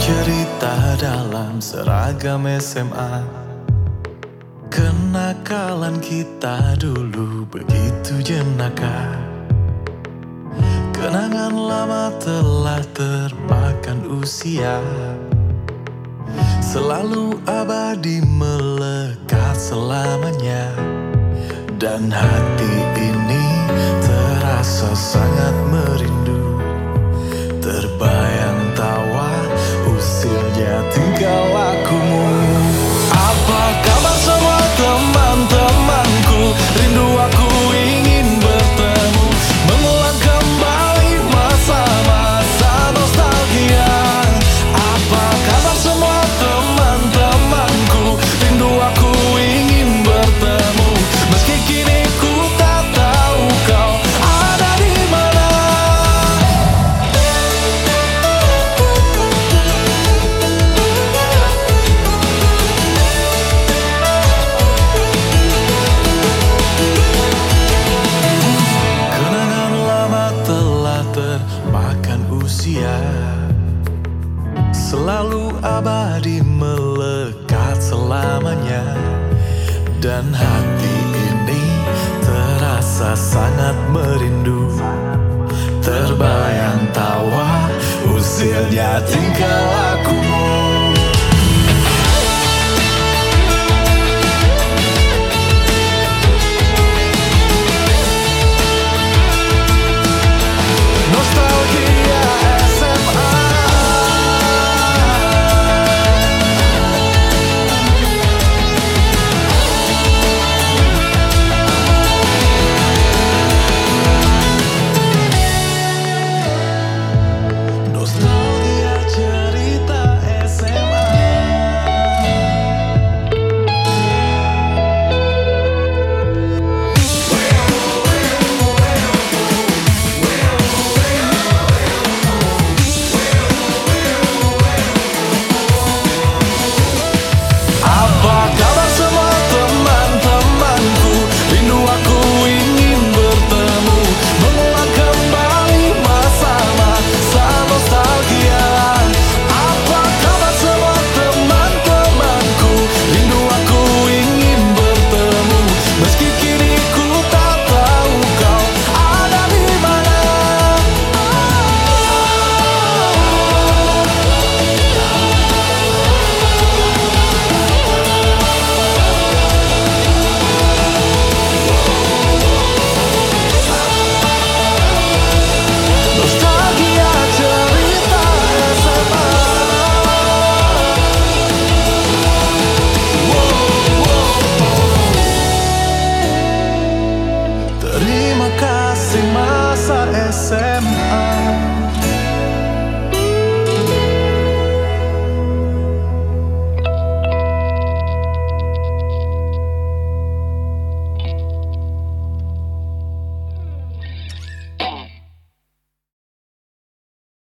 cerita dalam seragam SMA. Kenakalan kita dulu begitu jenaka. Kenangan lama telah termakan usia, selalu abadi melekat selamanya. Dan hati ini terasa sangat merindu, terbayang tawa usilnya tingkah lakumu. Apa kabar semua teman-temanku? Rindu aku ingin bertemu, mengulang kembali masa-masa nostalgia. Apa kabar semua teman-temanku? Rindu aku ingin bertemu, meski kini ku tak tahu kau ada di mana. Kenangan lama telah termakan usia, selalu abadi melekat selamanya. Dan hati ini terasa sangat merindu, terbayang tawa usilnya tingkah